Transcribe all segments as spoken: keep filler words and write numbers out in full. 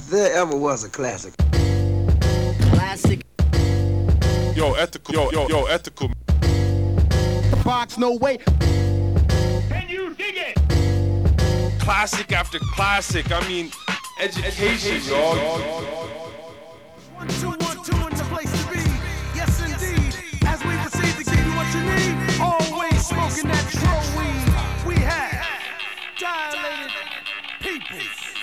there ever was a classic. Classic. Yo, ethical. Yo, yo, yo, ethical. Box, no way. Can you dig it? Classic after classic. I mean, education, dog. One, two, one, two, in the place to be. Yes, indeed. As we proceed to give you what you need, always smoking that tro weed. We have dilated people.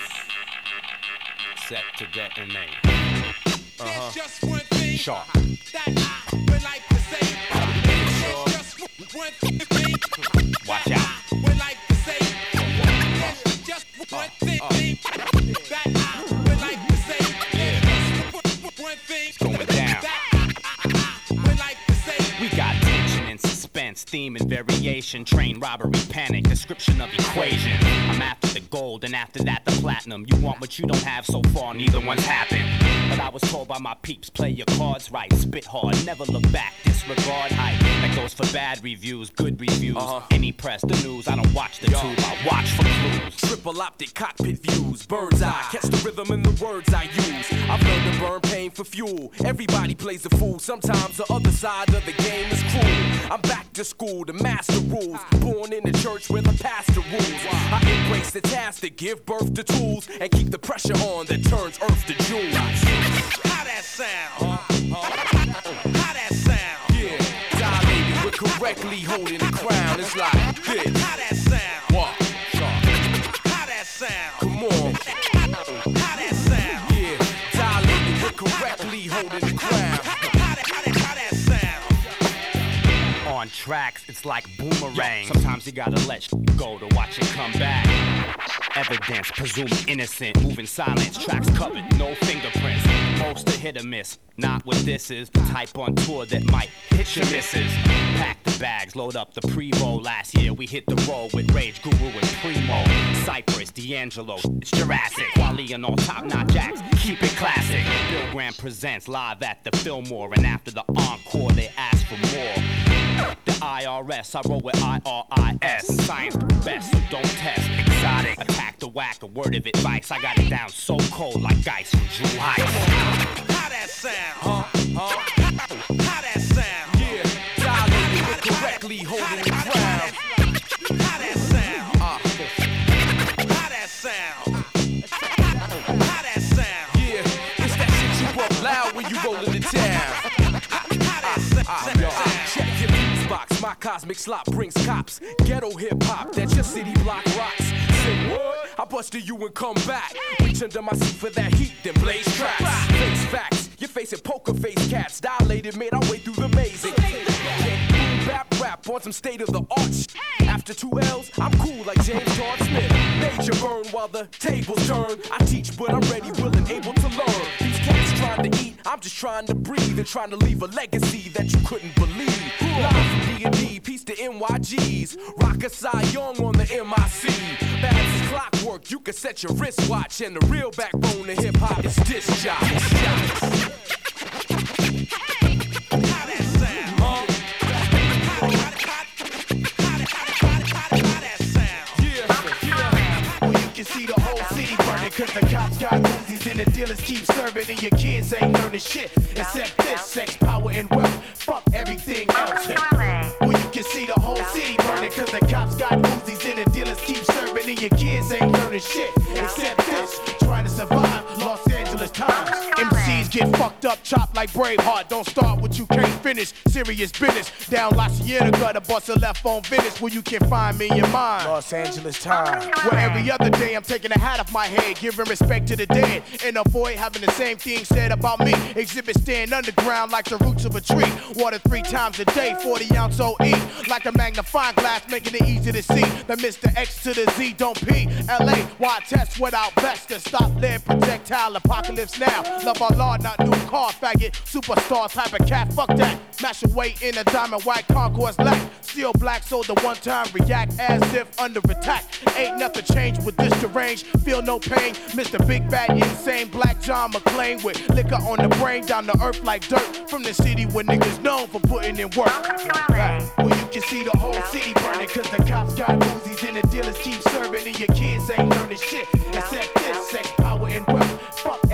Set to detonate. Uh-huh. Just one thing Sharp. that I would like to say. There's just one thing. Watch out. Would like to say. There's just one thing that I would like to say. Yeah. Just one thing It's going down. that I would like to say. We got tension and suspense, theme and variation, train robbery, panic, description of equation. I'm after the gold and after that the platinum. You want what you don't have, so far neither one's happened. But I was told by my peeps, play your cards right, spit hard, never look back, disregard hype. That goes for bad reviews, good reviews, Uh-huh. any press, the news, I don't watch the Yo. tube, I watch for clues. Triple optic cockpit views, bird's eye, catch the rhythm in the words I use. I've learned to burn pain for fuel. Everybody plays a fool. Sometimes the other side of the game is cruel. I'm back to school to master rules. Born in the church where the pastor rules. I embrace the task to give birth to tools and keep the pressure on that turns earth to jewels. How that sound? How that sound? Yeah, dilated with correctly holding the crown. It's like this. How that sound? What? How that sound? Come on. How that sound? Yeah, dilated with correctly holding the crown. How that, how that, how that sound? On tracks, it's like boomerang. Sometimes you gotta let go to watch it come back. Evidence, presumed innocent, moving silence, tracks covered, no fingerprints. Most a hit or miss, not what this is. The type on tour that might hit your misses. Pack the bags, load up the Prevo. Last year we hit the road with Rage Guru and Primo. Cypress, D'Angelo, it's Jurassic. Wally and all top-notch acts, keep it classic. Bill Graham presents live at the Fillmore, and after the encore they ask for more. The I R S, I roll with I R I S. Science the best, so don't test. Exotic, attack the whack, a word of advice. I got it down so cold like ice from Drew Heights. How that sound? Huh? Huh? How that sound? Yeah, dilated with correctly holding the crown. How that sound? Uh, How that sound? How that sound? yeah, it's that shit you up loud when you roll into town. How that sound? Ah, yo, ah, check your fuse box. My cosmic slop brings cops. Ghetto hip hop, that your city block rocks. Say what? I busted you and come back. Reach under my seat for that heat, then blaze tracks. Face facts, you're facing poker face cats. Dilated, made our way through the maze. Boom bap rap on some state of the art sh- After two L's, I'm cool like James Todd Smith. Major burn while the tables turn. I teach, but I'm ready, willing, able to learn. These cats trying to eat, I'm just trying to breathe and trying to leave a legacy that you couldn't believe. Live from D and D, peace to N Y Gs. Rock a Cy Young on the M I C. Babs is clockwork, you can set your wristwatch. And the real backbone of hip hop is disc jock. How that sound? Huh? How that sound? Yeah, yeah. Well, you can see the whole city burning cause the cops got Uzis and the dealers keep serving and your kids ain't learning shit except this, sex, power, and wealth. Fuck everything else. Well, you can see the whole city burning cause the cops got Uzis and the dealers keep serving and your kids ain't learning shit except this, trying to survive Los Angeles times. M Cs get fucked up, chopped like Braveheart. Don't start what you can't finish. Serious business. Down La Cienega, the bus are left on Venice where you can find me in mine. Los Angeles time. Where every other day I'm taking a hat off my head, giving respect to the dead, and avoid having the same thing said about me. Exhibit stand underground like the roots of a tree. Water three times a day, forty ounce O E. Like a magnifying glass, making it easy to see. The Mister X to the Z, don't P. L A, why test without best to stop lead projectile apocalypse now. Love our Lord, not new car, faggot. Superstar type of cat, fuck that. Mash away in a diamond white concourse lack. Still black, so the one time react as if under attack. Ain't nothing changed with this deranged. Feel no pain. Mister Big Bad, insane Black John McClane with liquor on the brain, down to earth like dirt. From the city where niggas known for putting in work. Right. Well, you can see the whole city burning cause the cops got Uzis and the dealers keep serving and your kids ain't learning shit except this, sex, power, and wealth. Fuck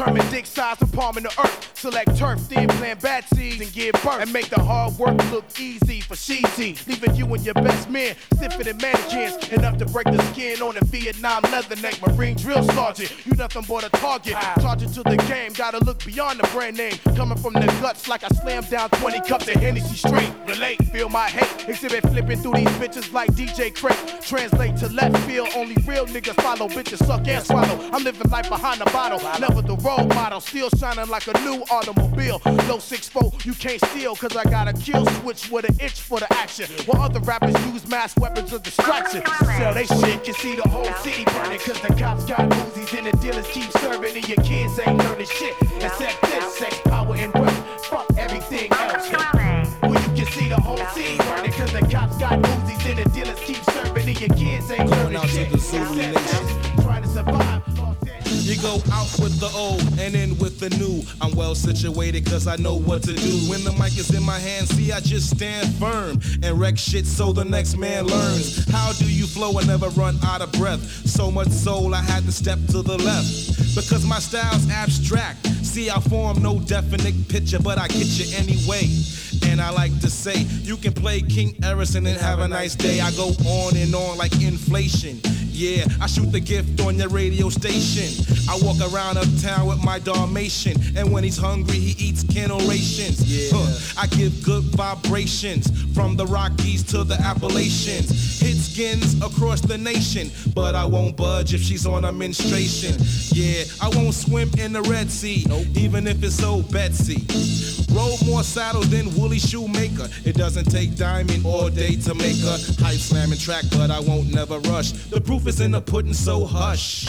Determine dick size and palm in the earth. Select turf, then plant bad seeds and give birth. And make the hard work look easy for sheezy. Leaving you and your best man stiffer than mannequins. Enough to break the skin on a Vietnam leatherneck Marine drill sergeant. You nothing but a target. Charging to the game, gotta look beyond the brand name. Coming from the guts like I slammed down twenty cups of Hennessy straight. Relate, feel my hate. Exhibit flipping through these bitches like D J Craig. Translate to left field, only real niggas follow. Bitches suck and swallow. I'm living life behind the bottle. Never the role model. Still shining like a new automobile. Low six four, you can't steal. Cause I got a kill switch with an itch for the action. While other rappers use mass weapons of distraction. Sell they shit, you see the whole city burning. Cause the cops got Uzis and the dealers keep serving. And your kids ain't learning shit. Except this, sex, power, and wealth. Fuck everything else. Well, you can see the whole city burning. Cause the cops got Uzis and the dealers keep serving. And your kids ain't learning shit. Except this, trying to survive. You go out with the old and in with the new. I'm well situated cause I know what to do. When the mic is in my hand, see I just stand firm and wreck shit so the next man learns. How do you flow and never run out of breath? So much soul I had to step to the left. Because my style's abstract. See I form no definite picture, but I get you anyway. And I like to say, you can play King Harrison and have a nice day. I go on and on like inflation. Yeah, I shoot the gift on your radio station. I walk around uptown with my Dalmatian. And when he's hungry, he eats kennel rations. Yeah. Huh. I give good vibrations from the Rockies to the Appalachians. Hit skins across the nation. But I won't budge if she's on a menstruation. Yeah, I won't swim in the Red Sea, nope. Even if it's old Betsy. Roll more saddles than Willie Shoemaker. It doesn't take diamond all day to make a hype slamming track, but I won't never rush. The proof is in the pudding, so hush.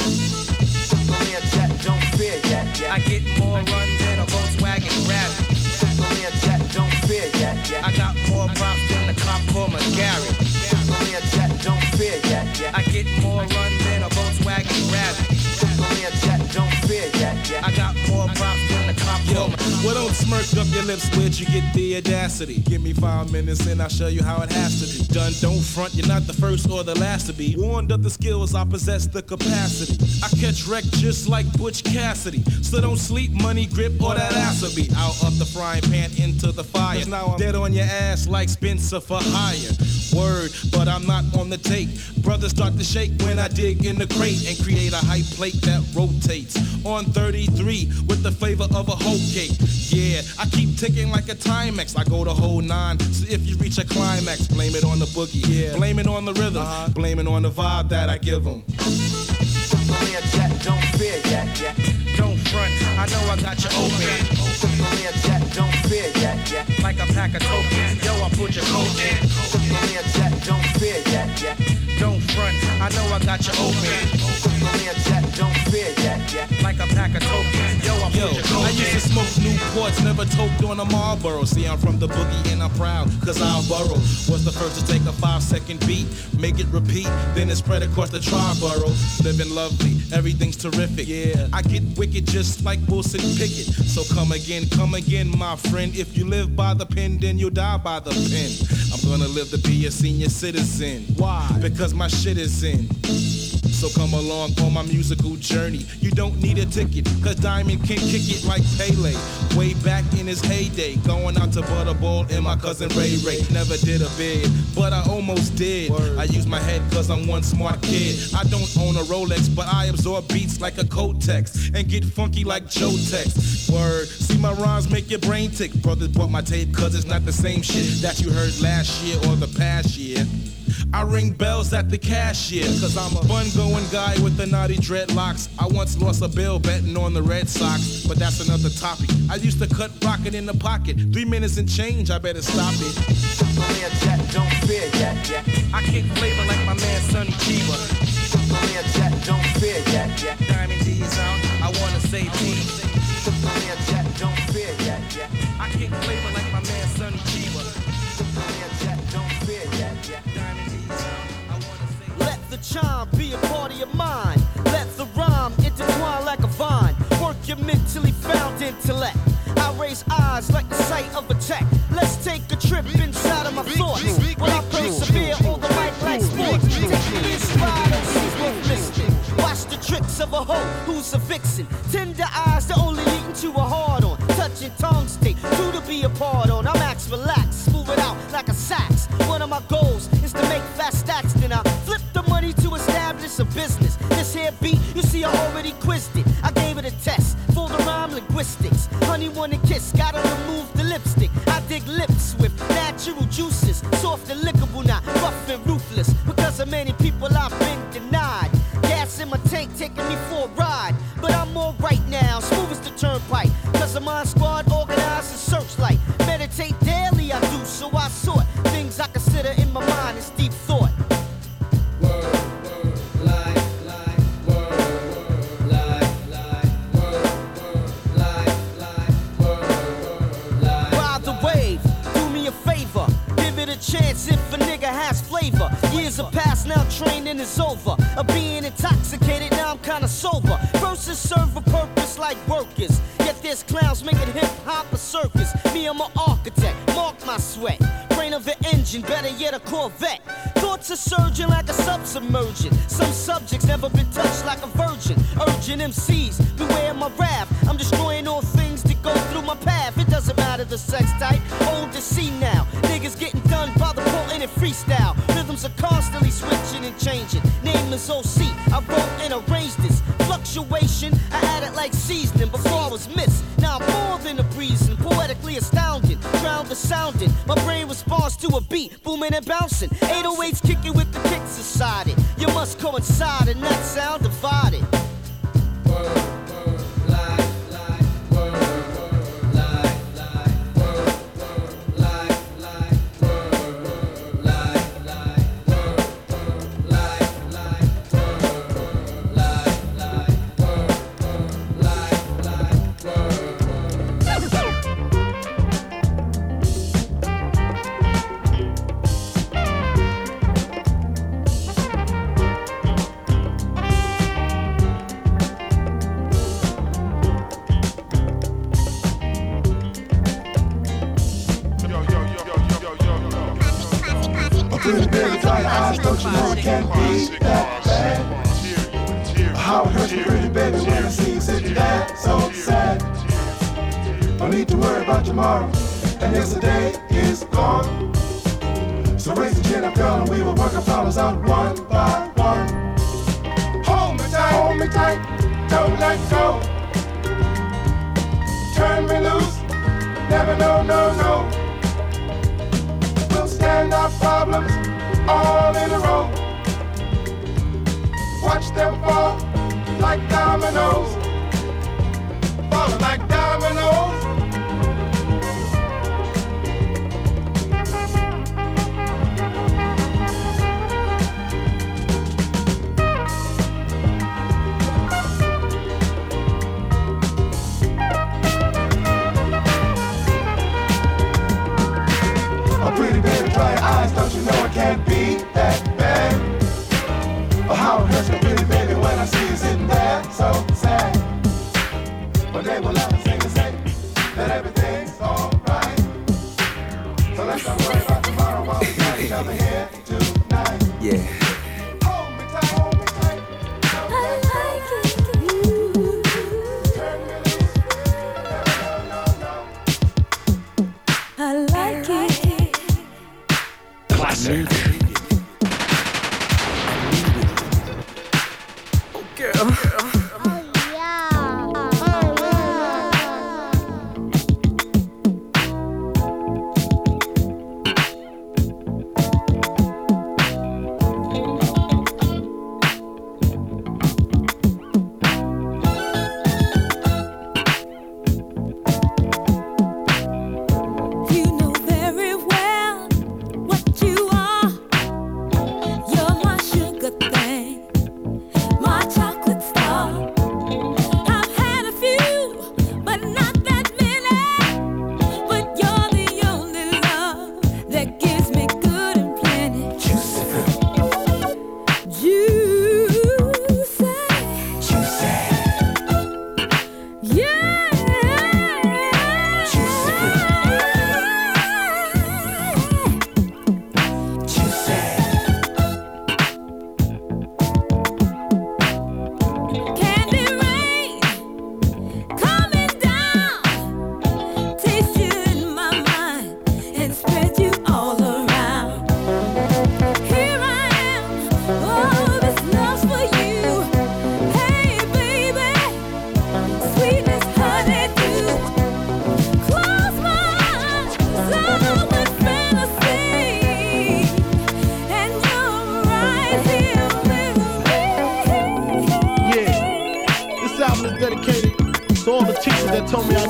Don't fear yet, yet. I get more runs than a Volkswagen Rabbit. Jet, don't fear yet, yet. I got more props than the cop for McGarrett. Jet, don't fear yet, yet. I get more runs than a Volkswagen Rabbit. Jet, don't fear yet, yet. I got more props than the cop for McGarrett. Well, don't smirk up your lips, where'd you get the audacity? Give me five minutes and I'll show you how it has to be done. Don't front, you're not the first or the last to be warned of the skills, I possess the capacity. I catch wreck just like Butch Cassidy. So don't sleep, money grip, or that ass will be out of the frying pan into the fire. Cause now I'm dead on your ass like Spencer for hire. Word, but I'm not on the take. Brothers start to shake when I dig in the crate and create a hype plate that rotates. On thirty-three with the flavor of a whole cake. Yeah, I keep ticking like a Timex. I go the whole nine. So if you reach a climax, blame it on the boogie. Yeah, blame it on the rhythm. Uh-huh. Blame it on the vibe that I give them. Jet, don't fear yet, yet. Don't front, I know I got you open. Jet, don't fear yet, yet. Like a pack of tokens, yo, I put your coat in. Jet, don't fear yet, yet. Don't front, I know I got you open. Jet, don't fear yet, yet. Like a pack of tokens, yo, I put yo, your coat in. I used to smoke Newports, never toked on a Marlboro. See, I'm from the boogie and I'm proud, cause I'll burrow. Was the first to take a five second beat, make it repeat, then it spread across the tri-borough. Living lovely, everything's terrific. Yeah, I get wicked just like Wilson Pickett. So come again, come again, my friend. If you live by the pen, then you'll die by the pen. I'm gonna live to be a senior citizen. Why? Because my shit is in. So come along on my musical journey. You don't need a ticket, cause Diamond can kick it like Pele. Way back in his heyday, going out to Butterball and my cousin Ray Ray. Never did a bid, but I almost did. Word. I use my head cause I'm one smart kid. I don't own a Rolex, but I absorb beats like a Kotex and get funky like Joe Tex. Word, see my rhymes make your brain tick. Brothers bought my tape cause it's not the same shit that you heard last year or the past year. I ring bells at the cashier, cause I'm a fun-going guy with the naughty dreadlocks. I once lost a bill betting on the Red Sox, but that's another topic. I used to cut rocket in the pocket. Three minutes and change, I better stop it. Jet, don't fear yet, yet. I kick flavor like my man Sonny Chiba. Jet, don't fear yet, yet. Diamond D is out, I wanna say peace. Jet, don't fear yet, yet. I kick flavor like my man Sonny Chiba. Jet, don't fear yet, yet. Let the chime be a party of mine. Let the rhyme intertwine like a vine. Work your mentally found intellect. I raise eyes like the sight of a tech. Let's take a trip inside of my thoughts. When I persevere on the mic like sports. Take me inspired and see what's missing. Watch the tricks of a hoe who's a vixen. Tender eyes, the only leading to a hard on. Touching tongue state, two to be a part on. I'm ax relax, smooth it out like a sax. One of my goals is to make fast stacks. Then I flip the money to establish a business. This here beat, you see I already quizzed it. I gave it a test for the rhyme linguistics. Honey wanna kiss, gotta remove the lipstick. I dig lips with natural juices, soft and lickable, not rough and ruthless. Because of many people I've been denied. Gas in my tank taking me for a ride. But I'm alright now, smooth as the turnpike. Cause of my squad organized and searchlight. Meditate daily I do, so I sort things I consider in my mind as deep thought. Chance if a nigga has flavor. Years have passed, now training is over. Of being intoxicated, now I'm kinda sober. Verses serve a purpose like workers. Yet there's clowns making hip hop a circus. Me, I'm an architect, mark my sweat. Brain of an engine, better yet a Corvette. Thoughts are surging like a submergent. Some subjects never been touched like a virgin. Urging M Cs, beware my wrath. I'm destroying all things that go through my path. It doesn't matter the sex type, old to see now. Niggas getting done by the potent and freestyle. Rhythms are constantly switching and changing. Name is O C, I wrote and arranged this. Fluctuation, I added like seasoning before I was missed. Now I'm more than a breezing, poetically astounding. Drowned the sounding, my brain responds to a beat, booming and bouncing. eight oh eights kicking with the kicks inside it. You must coincide and not sound divided. Pretty baby, dry eyes, don't you know it can't be that bad? How it hurts me, pretty baby, when I see you sitting there so sad. Don't need to worry about tomorrow, and yesterday is gone. So raise the chin up, girl, and we will work our problems out one by one. Hold me tight, hold me tight, don't let go. Turn me loose, never no, no, no. We'll stand our problems all in a row. Watch them fall like dominoes, falling like dominoes. Pretty baby, dry your eyes, don't you know it can't be that bad? Oh, how it hurts me, pretty baby, when I see you sitting there so sad. One day we'll have to sing and say that everything's alright. So let's not worry about tomorrow while we got each other here tonight. Yeah. Hold me tight, hold me tight. I like it. Turn me loose. No, no, no, no. I like it. Classic. Oh, girl. You know very well what you are.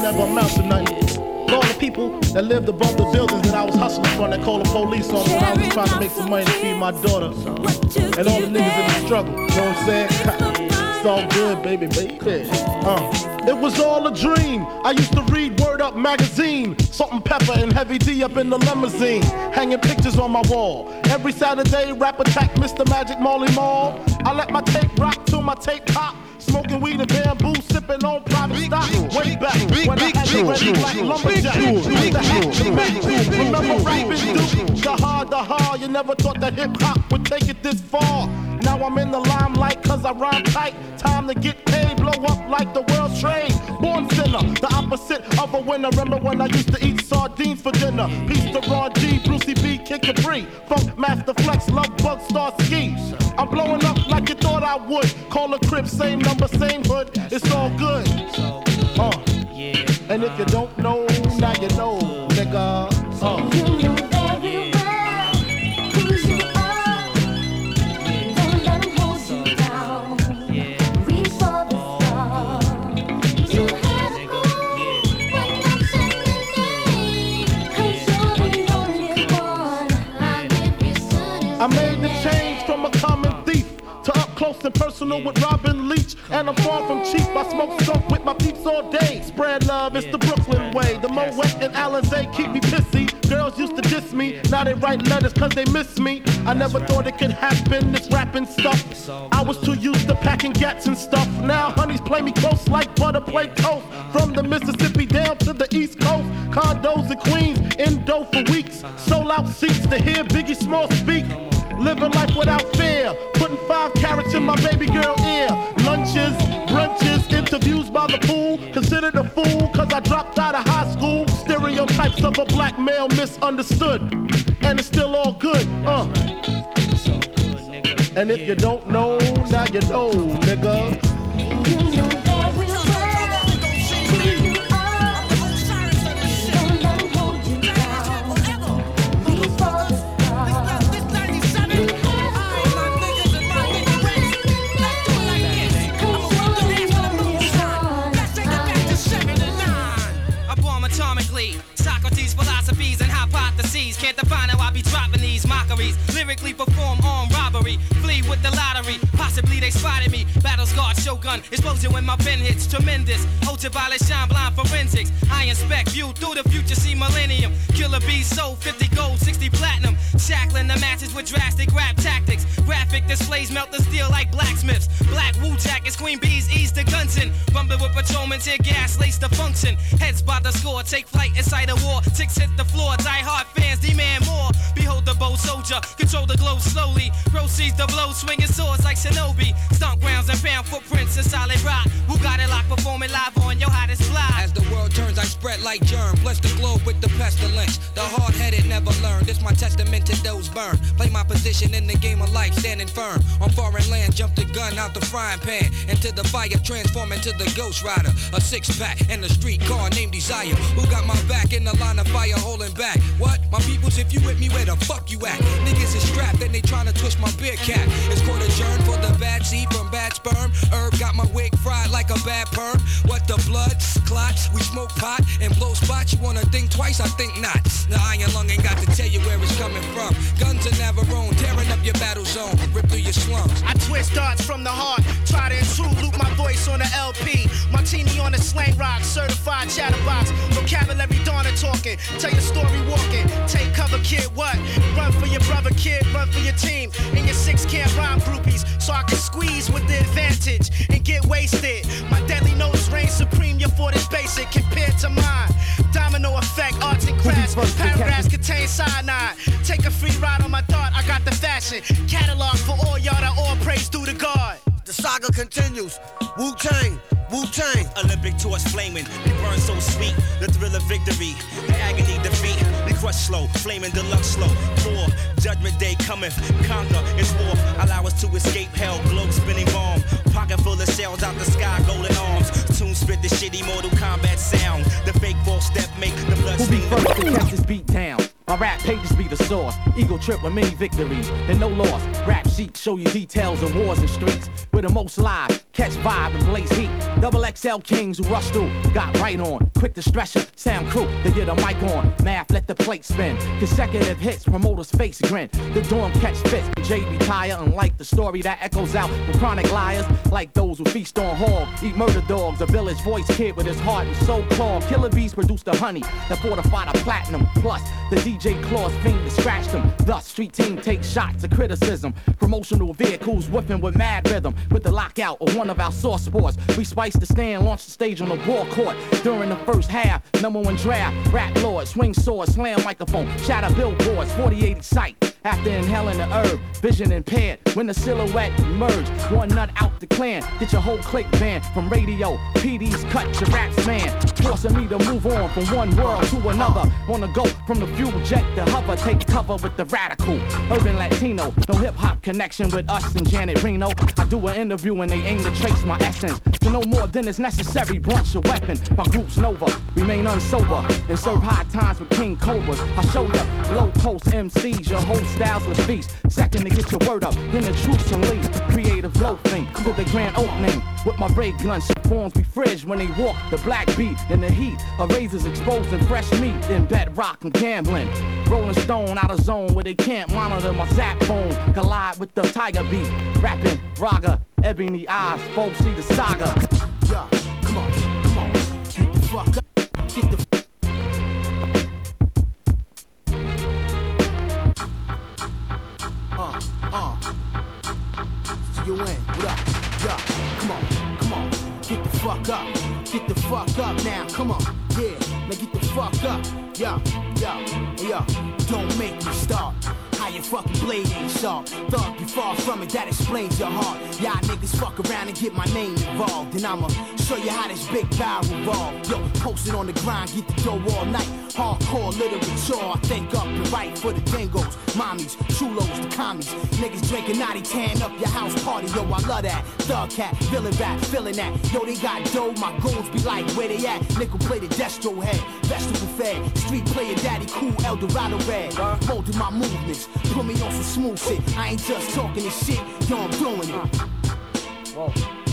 never amount to nothing. To all the people that lived above the buildings that I was hustling from that called the police on when I was trying to make some money to feed my daughter. And all the niggas in the struggle, you know what I'm saying? It's all good, baby, baby. Uh. It was all a dream. I used to read Word Up magazine, Salt and Pepper and Heavy D up in the limousine, hanging pictures on my wall. Every Saturday, rap attack, Mister Magic Molly Mall. I let my tape rock till my tape pop. Smoking weed and bamboo, sipping on private stock. Way back when I had the ready like lumberjack. Remember rapping Duke? The hard, the hard. You never thought that hip hop would take it this far. Now I'm in the limelight cause I rhyme tight. Time to get paid, blow up like the world trade. Born sinner, the opposite of a winner. Remember when I used to eat sardines for dinner? Peace to Ron G, Brucey B, Kid Capri, Funk Master Flex, Love Bug, Star Ski. I'm blowing up like you thought I would. Call a crib, same number, same hood. It's all good. Uh. And if you don't know, now you know, nigga. Uh. I made the change from a common thief to up close and personal with Robin Leach. And I'm far from cheap, I smoke skunk with my peeps all day. Spread love, it's the Brooklyn way. The Moet and Alizé keep me pissy. Girls used to diss me, now they write letters cause they miss me. I never thought it could happen, this rapping stuff. I was too used to packing gats and stuff. Now honeys play me close like butter play toast. From the Mississippi down to the East Coast. Condos in Queens, in dough for weeks. Sold out seats to hear Biggie Small speak. Living life without fear, putting five carats in my baby girl ear. Lunches, brunches, interviews by the pool. Considered a fool cause I dropped out of high school. Stereotypes of a black male misunderstood. And it's still all good, uh. And if you don't know, now you know, nigga. Can't define how I be dropping these mockeries. Lyrically perform armed robbery. Flee with the lottery. Possibly they spotted me. Battle scarred shogun. Explosion when my pen hits. Tremendous. Ultraviolet shine blind forensics. I inspect view through the future. See millennium. Killer bees sold fifty gold, sixty platinum. Shackling the matches with drastic rap tactics. Graphic displays melt the steel like blacksmiths. Black Wu jackets. Queen bees ease the guns in. Rumbling with patrolmen. Tear gas lace the function. Heads by the score. Take flight inside a war. Ticks hit the floor. Die hard fans. Demand more. Behold the bold soldier, control the globe slowly. Proceeds the blow, swinging swords like Shinobi. Stomp grounds and found footprints in solid rock. Who got it locked, performing live on your hottest fly. As the world turns, I spread like germ. Bless the globe with the pestilence. The hard-headed never learn. This my testament to those burned. Play my position in the game of life, standing firm. On foreign land, jump the gun out the frying pan. Into the fire, transform into the Ghost Rider. A six-pack and a street car named Desire. Who got my back in the line of fire, holding back? What? My peoples, if you with me, where the fuck you at? Niggas is strapped and they tryna twist my beer cap. It's court adjourned for the bad seed from bad sperm. Herb got my wig fried like a bad perm. What the blood clots? We smoke pot and blow spots. You wanna think twice? I think not. The iron lung ain't got to tell you where it's coming from. Guns are never own, tearing up your battle zone. Rip through your slums. I twist darts from the heart. Try to intrude, loop my voice on the L P. Martini on the slang rock, certified chatterbox. Vocabulary Donna talking. Tell your story walking. Take cover, kid, what? Run for your brother, kid, run for your team. And your six can't rhyme groupies, so I can squeeze with the advantage and get wasted. My deadly notes reign supreme, your fort is basic compared to mine. Domino effect, arts and crafts, paragraphs contain cyanide. Take a free ride on my thought, I got the fashion. Catalog for all y'all that all praise due to God. The saga continues. Wu-Tang, Wu-Tang. Olympic torch flaming, we burn so sweet. The thrill of victory, the agony defeat. We crush slow, flaming deluxe slow. Four, judgment day cometh, conquer, it's war. Allow us to escape hell, globe spinning bomb. Pocket full of shells out the sky, golden arms. Tune spit the shitty Mortal Kombat sound. The fake false step make the blood Who be sting. first to catch this beat down? My rap pages be the source. Ego trip with many victories and no loss. Rap sheets show you details of wars and streets. With the most live, catch vibe and blaze heat. Double X L kings who rush through, got right on. Quick to stretch it, sound crew to get a mic on. Math, let the plate spin. Consecutive hits, promoters face grin. The dorm catch fits, J retire. Unlike the story that echoes out from chronic liars, like those who feast on hog, eat murder dogs. A village voice kid with his heart and soul clawed. Killer bees produce the honey that fortify the platinum. Plus, the D J claws finger scratched them. Thus, street team takes shots of criticism. Promotional vehicles whipping with mad rhythm. With the lockout of one of our source sports, we spice the stand, launch the stage on the ball court. During the first half, number one draft, rap lord, swing sword, slam microphone, shatter billboards, forty-eight sight. After inhaling the herb, vision impaired. When the silhouette emerged, one nut out the clan. Get your whole clique banned from radio. P Ds cut your raps man, forcing me to move on from one world to another. Wanna go from the fuel jet to hover, take cover with the radical urban Latino. No hip hop connection with us and Janet Reno. I do an interview and they aim to trace my essence. To no more than is necessary, brunch a weapon. My group's Nova, remain unsober and serve high times with King Cobras. I show ya low post M Cs, your whole styles with feast. Second to get your word up, then the truth and lead. Creative loafing to the grand opening. With my ray guns, forms be fridge when they walk. The black beat in the heat of razors exposing fresh meat in bedrock and gambling. Rolling Stone out of zone where they can't monitor my zap phone. Collide with the tiger beat. Rapping raga, ebony eyes, folks see the saga. Yo, come on, come on, get the fuck up, get the. Uh, uh. You in? What up? Yo, come on, come on, get the fuck up, get the fuck up now. Come on, yeah, now get the fuck up. Yo, yo, yo, don't make me start. How your fucking blade ain't sharp. Thug, you far from it, that explains your heart. Y'all niggas fuck around and get my name involved. And I'ma show you how this big barrel revolve. Yo, posted on the grind, get the dough all night. Hardcore literature, I think up and right for the dingos, mommies, chulos, the commies. Niggas drinking naughty, tan up your house party. Yo, I love that. Thug cat, villain rap, feeling that. Yo, they got dough, my goons be like, where they at? Nickel plated destro head, vegetable fed. Street player daddy, cool Eldorado red. Molding my movements. Put me on some smooth shit. I ain't just talking this shit, yo, I'm doing it. Whoa.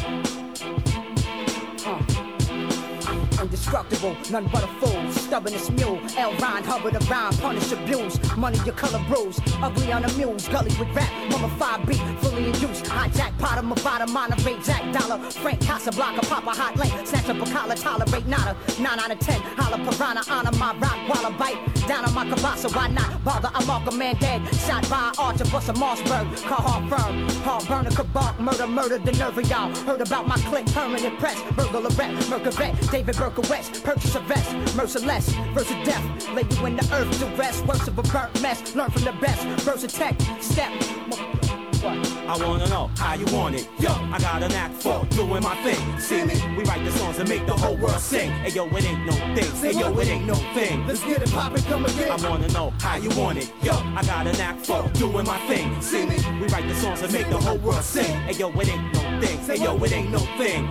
Uh. Indestructible, none but a fool. Stubborn as mule. L. Ron Hubbard of rhyme, punish abuse. Money your color bruise. Ugly unamused. Gully with rap. Mama five beat, fully induced. Hijack, Potter, Mavada, Monterey, Jack Dollar. Frank Casablanca, Papa Hot Lane. Snatch up a collar, tolerate nada. Nine out of ten. Holla piranha, honor my rock while I bite. Down on my cabasa, why not bother? I'm off a man dead. Shot by Archer, bust a Mossberg. Car hard firm. Hard burner, kabak, murder, murder, the nerve of y'all. Heard about my clique, permanent press. Burglar rep, Mercavet, David Burke West. Purchase a vest, merciless, versus death. Lay you in the earth to rest. Worst of a burnt mess. Learn from the best. Versus tech, step. What? I wanna know how you want it. Yo, I got a knack for doing my thing. See me? We write the songs and make the whole world sing. Hey yo, it ain't no thing. Hey yo, it ain't no thing. Let's get it poppin', come again. I wanna know how you want it. Yo, I got a knack for doing my thing. See me? We write the songs and make the whole world sing. Hey yo, it ain't no thing. Hey yo, it ain't no thing.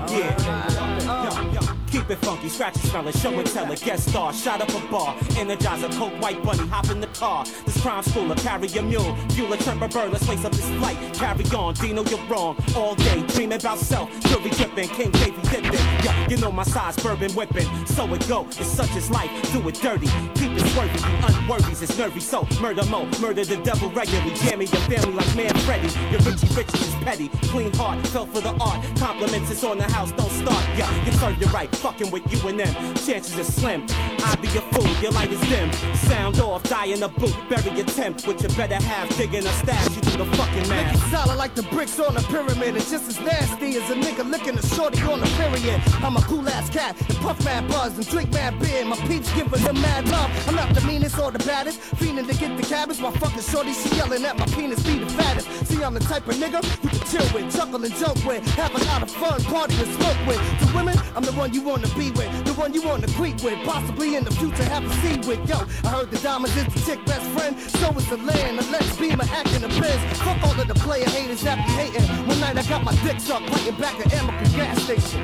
Yeah. Yo, yo. Keep it funky, scratch it, smell it, show and tell it, guest star, shot up a bar, energizer, coke, white bunny, hop in the car. This crime schooler, carry a mule, fuel a tremper bird, let's lace up this flight, carry on, Dino, you're wrong, all day, dreaming about self, jury dripping, King Davey dipping, yeah, you know my size, bourbon whipping, so it go, it's such as life, do it dirty, keep it swervy, you unworthies, it's nervy, so murder mo, murder the devil regularly, jamming your family like man Freddy, your Richie Richie is petty, clean heart, fell for the art, compliments is on the house, don't start, yeah, you serve you right, fucking with you and them, chances are slim. I be a fool, your light is dim. Sound off, die in a boot, bury your temp. With your better half, digging a stash, you do the fucking math. Niggas solid like the bricks on a pyramid. It's just as nasty as a nigga licking a shorty on a period. I'm a cool ass cat, and puff mad buzz, and drink mad beer. My peeps giving them mad love. I'm not the meanest or the baddest, fiending to get the cabbage. My fucking shorty, she yelling at my penis, be the fattest. See, I'm the type of nigga you can chill with, chuckle and joke with, have a lot of fun, party and smoke with. To women, I'm the one you wanna be with, the one you wanna creep with, possibly in the future have a seed with. Yo, I heard the diamonds is the chick best friend, so is the land. The Lex Beamer acting the biz. Fuck all of the player haters that be hating. One night I got my dick sucked, playing back at Amica gas station.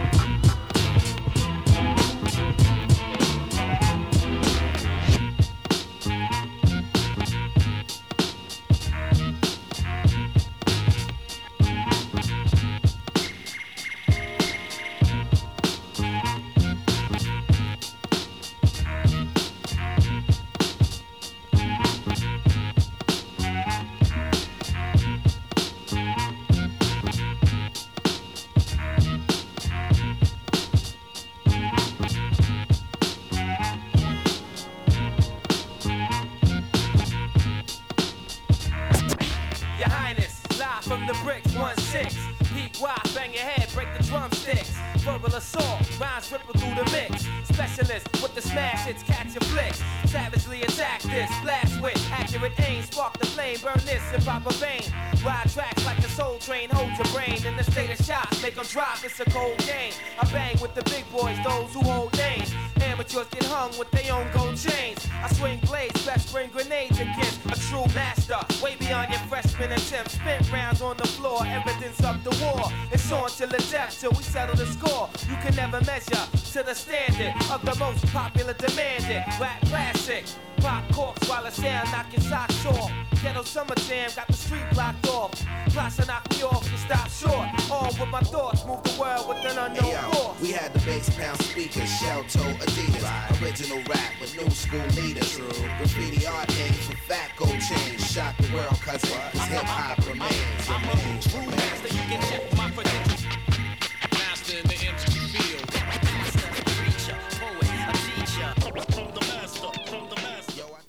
the bricks, one six. Peak wide, bang your head, break the drumsticks. Verbal assault, rhymes ripple through the mix. Specialist with the smash hits, catch your flicks. Savagely attack this, blast with accurate aim. Spark the flame, burn this in proper vein. Ride tracks like a soul train, hold your brain in the state of shock. Make them drop, it's a cold game. I bang with the big boys, those who hold names. Amateurs get hung with their own gold chains. I swing blades, best bring grenades against a true master. Way beyond your freshman attempt. Spent rounds on the floor, evidence of the war. It's on till the death, till we settle the score. You can never measure to the standard of the most popular demanded rap classic. Pop corks while the sound knocking socks off. Ghetto summer jam got the street blocked off. Plots to knock me off, you stop short. On with my thoughts, move the world with an unknown hey, force. We had the bass pound speakers, shell toe Adidas. Right. Original rap with new school leaders. True. Graffiti art names for fact.